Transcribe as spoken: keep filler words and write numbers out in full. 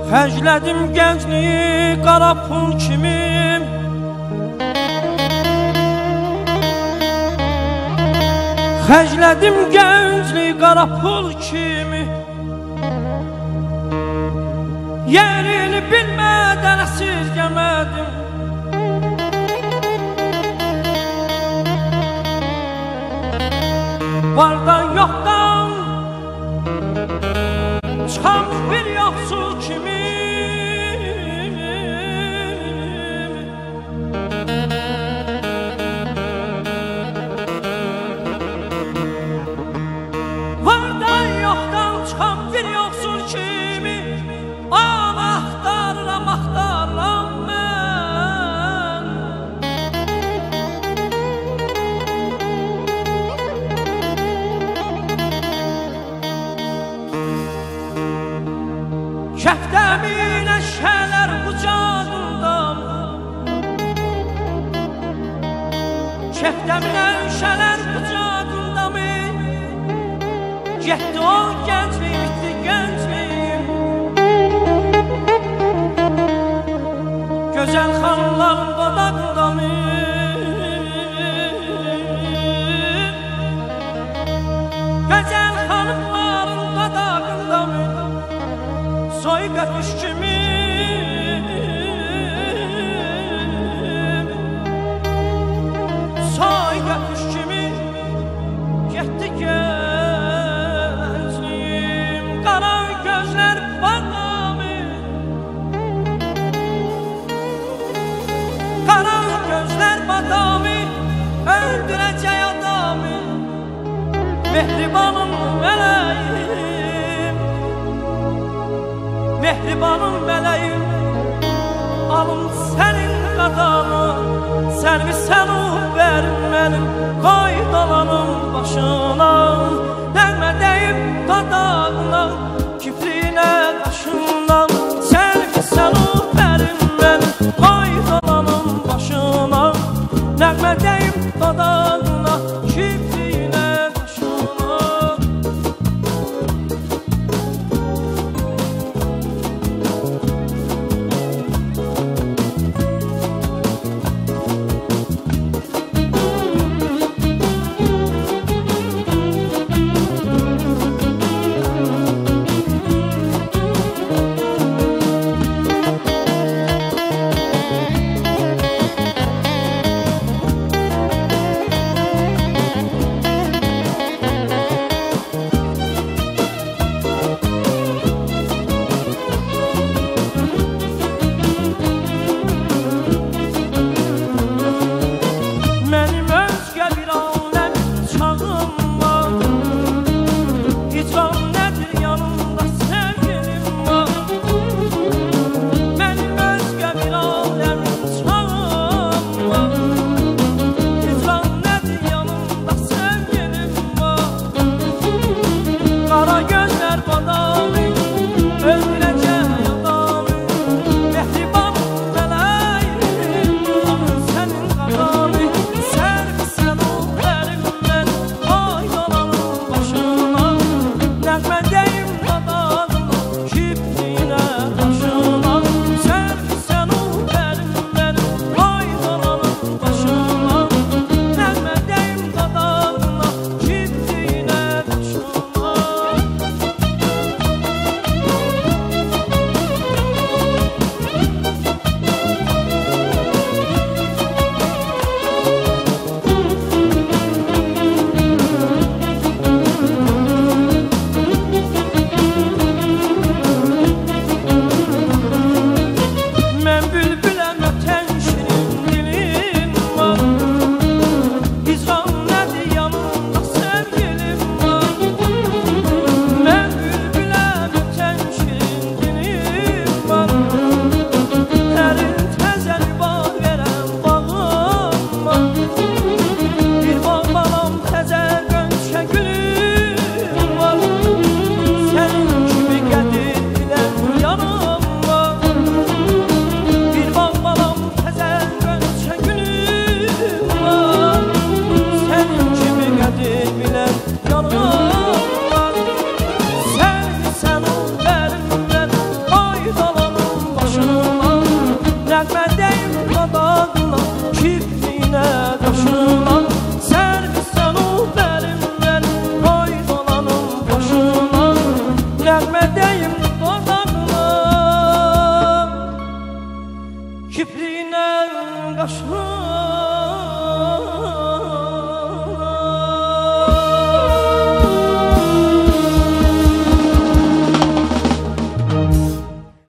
Xərclədim gəncliyi qara pul kimi, Xərclədim gəncliyi qara pul kimi, yerini bilmədən əsirgəmədim. Vardan yoxdan çıxan bir yoxsul kimi, vardan yoxdan çıxan bir yoxsul kimi, an axtarıram, axtarıram mən. Kəftəmin əşhələr bucağındam, Kəftəmin əşhələr bucağındam, getdi o gəncliyim, bitdi gəncliyim. Gözəl xanımların dodağındam, Gözəl xanımların dodağındam, soy qəpiş kimi, soy qəpiş kimi, getdi gəncliyim. Qara gözlər badamı, qara gözlər badamı, öldürəcək adamı, mehribanım mələyim, mehribanım mələyim, alım sənin qadamı, sərvisən o verin mənim, qoy dolanım başına, nəğmə deyim dodağına, kipriyinə qaşına, sərvisən o verin mənim, qoy dolanım başına, nəğmə deyim dodağına, kipriyinə qaşına. edeyim dodağına, kipriyle kaşını